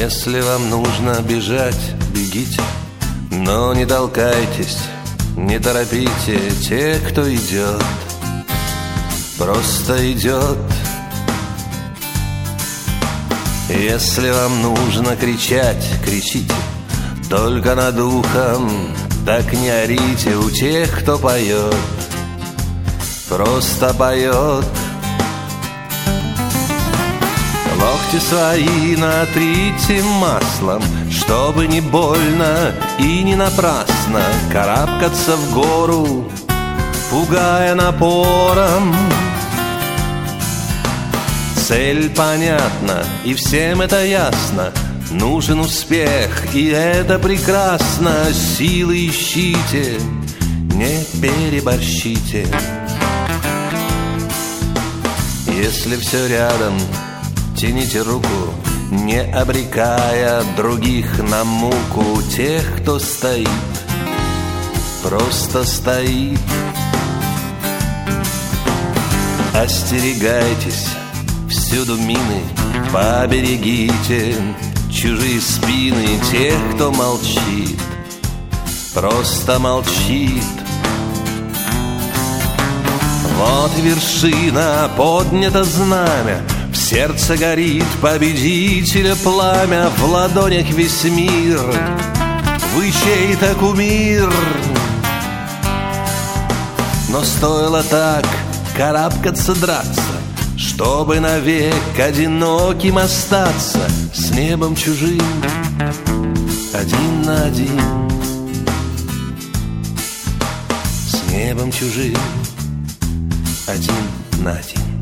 Если вам нужно бежать, бегите, но не толкайтесь, не торопите тех, кто идет, просто идет. Если вам нужно кричать, кричите, только над ухом, так не орите у тех, кто поет, просто поет. Локти свои натрите маслом, чтобы не больно и не напрасно карабкаться в гору, пугая напором. Цель понятна, и всем это ясно. Нужен успех, и это прекрасно. Силы ищите, не переборщите. Если все рядом, тяните руку, не обрекая других на муку. Тех, кто стоит, просто стоит. Остерегайтесь, всюду мины, поберегите чужие спины. Тех, кто молчит, просто молчит. Вот вершина, поднято знамя, в сердце горит победителя пламя. В ладонях весь мир, вы чей-то кумир. Но стоило так карабкаться, драться, чтобы навек одиноким остаться с небом чужим, один на один. С небом чужим, один на один.